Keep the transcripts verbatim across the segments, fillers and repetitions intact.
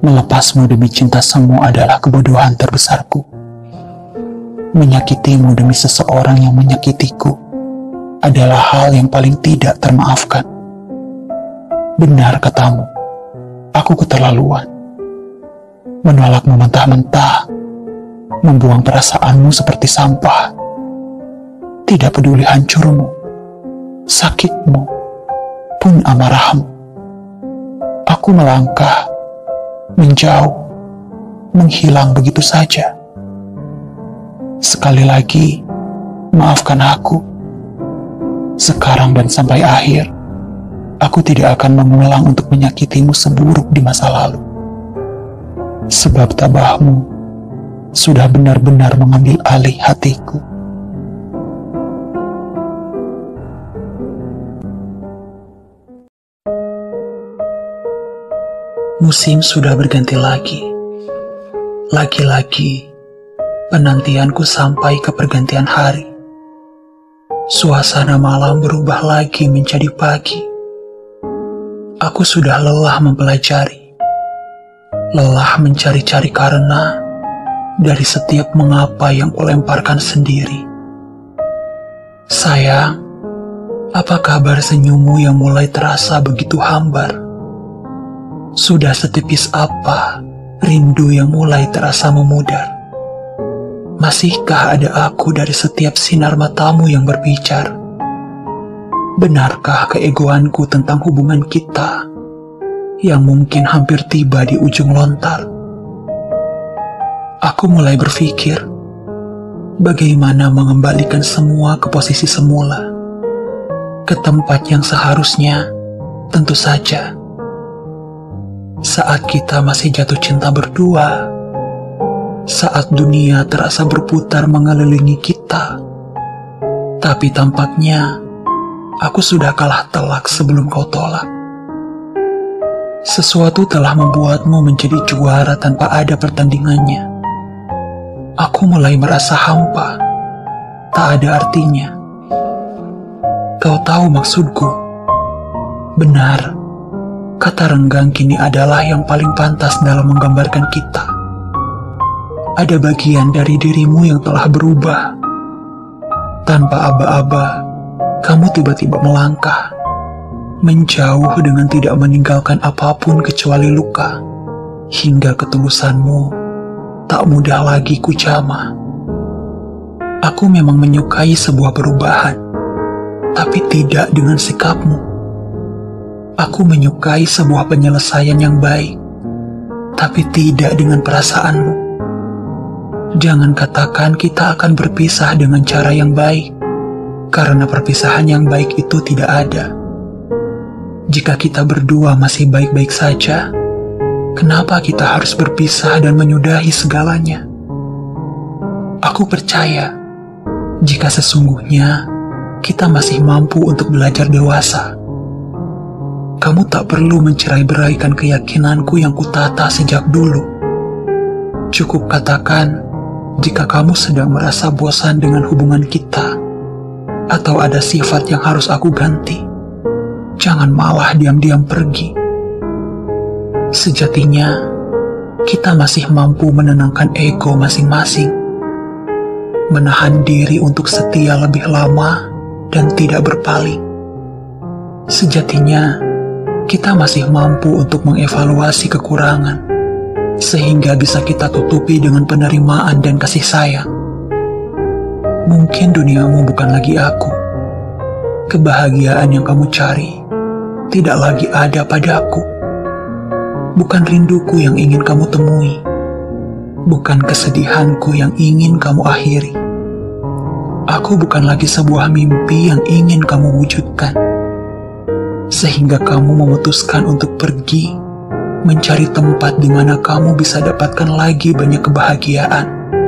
Melepasmu demi cinta semu adalah kebodohan terbesarku. Menyakitimu demi seseorang yang menyakitiku adalah hal yang paling tidak termaafkan. Benar katamu, aku keterlaluan. Menolakmu mentah-mentah, membuang perasaanmu seperti sampah. Tidak peduli hancurmu, sakitmu, pun amarahmu. Aku melangkah, menjauh, menghilang begitu saja. Sekali lagi, maafkan aku. Sekarang dan sampai akhir, aku tidak akan mengulang untuk menyakitimu seburuk di masa lalu. Sebab tabahmu sudah benar-benar mengambil alih hatiku. Musim sudah berganti lagi. Lagi-lagi, penantianku sampai ke pergantian hari. Suasana malam berubah lagi menjadi pagi. Aku sudah lelah mempelajari. Lelah mencari-cari karena dari setiap mengapa yang kulemparkan sendiri. Sayang, apa kabar senyummu yang mulai terasa begitu hambar? Sudah setipis apa rindu yang mulai terasa memudar? Masihkah ada aku dari setiap sinar matamu yang berbicar? Benarkah keegoanku tentang hubungan kita yang mungkin hampir tiba di ujung lontar? Aku mulai berpikir bagaimana mengembalikan semua ke posisi semula, ke tempat yang seharusnya. Tentu saja saat kita masih jatuh cinta berdua, saat dunia terasa berputar mengelilingi kita. Tapi tampaknya aku sudah kalah telak sebelum kau tolak. Sesuatu telah membuatmu menjadi juara tanpa ada pertandingannya. Aku mulai merasa hampa, tak ada artinya. Kau tahu maksudku? Benar, kata renggang kini adalah yang paling pantas dalam menggambarkan kita. Ada bagian dari dirimu yang telah berubah. Tanpa aba-aba, kamu tiba-tiba melangkah, menjauh dengan tidak meninggalkan apapun kecuali luka, hingga ketulusanmu tak mudah lagi kujamah. Aku memang menyukai sebuah perubahan, tapi tidak dengan sikapmu. Aku menyukai sebuah penyelesaian yang baik, tapi tidak dengan perasaanmu. Jangan katakan kita akan berpisah dengan cara yang baik, karena perpisahan yang baik itu tidak ada. Jika kita berdua masih baik-baik saja, kenapa kita harus berpisah dan menyudahi segalanya? Aku percaya, jika sesungguhnya kita masih mampu untuk belajar dewasa, kamu tak perlu mencerai-beraikan keyakinanku yang kutata sejak dulu. Cukup katakan, jika kamu sedang merasa bosan dengan hubungan kita, atau ada sifat yang harus aku ganti, jangan malah diam-diam pergi. Sejatinya, kita masih mampu menenangkan ego masing-masing, menahan diri untuk setia lebih lama dan tidak berpaling. Sejatinya, kita masih mampu untuk mengevaluasi kekurangan, sehingga bisa kita tutupi dengan penerimaan dan kasih sayang. Mungkin duniamu bukan lagi aku. Kebahagiaan yang kamu cari tidak lagi ada padaku. Bukan rinduku yang ingin kamu temui, bukan kesedihanku yang ingin kamu akhiri. Aku bukan lagi sebuah mimpi yang ingin kamu wujudkan, sehingga kamu memutuskan untuk pergi mencari tempat di mana kamu bisa dapatkan lagi banyak kebahagiaan.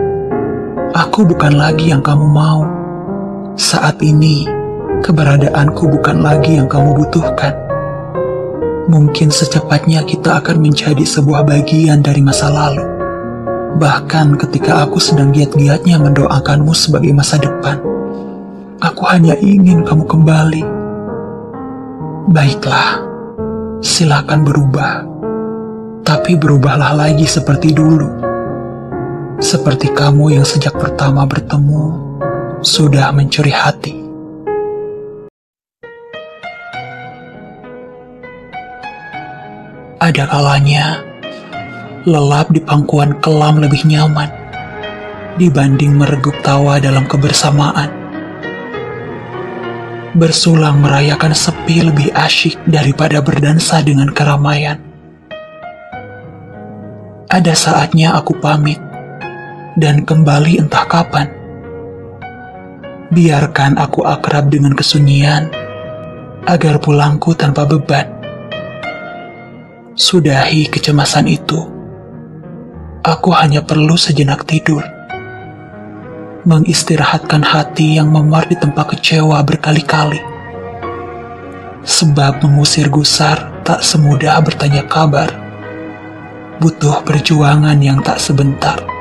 Aku bukan lagi yang kamu mau. Saat ini, keberadaanku bukan lagi yang kamu butuhkan. Mungkin secepatnya kita akan menjadi sebuah bagian dari masa lalu. Bahkan ketika aku sedang giat-giatnya mendoakanmu sebagai masa depan, aku hanya ingin kamu kembali. Baiklah, silakan berubah. Tapi berubahlah lagi seperti dulu. Seperti kamu yang sejak pertama bertemu sudah mencuri hati. Ada kalanya lelap di pangkuan kelam lebih nyaman dibanding meregup tawa dalam kebersamaan. Bersulang merayakan sepi lebih asyik daripada berdansa dengan keramaian. Ada saatnya aku pamit dan kembali entah kapan. Biarkan aku akrab dengan kesunyian agar pulangku tanpa beban. Sudahi kecemasan itu. Aku hanya perlu sejenak tidur, mengistirahatkan hati yang memar di tempat kecewa berkali-kali. Sebab mengusir gusar tak semudah bertanya kabar. Butuh perjuangan yang tak sebentar.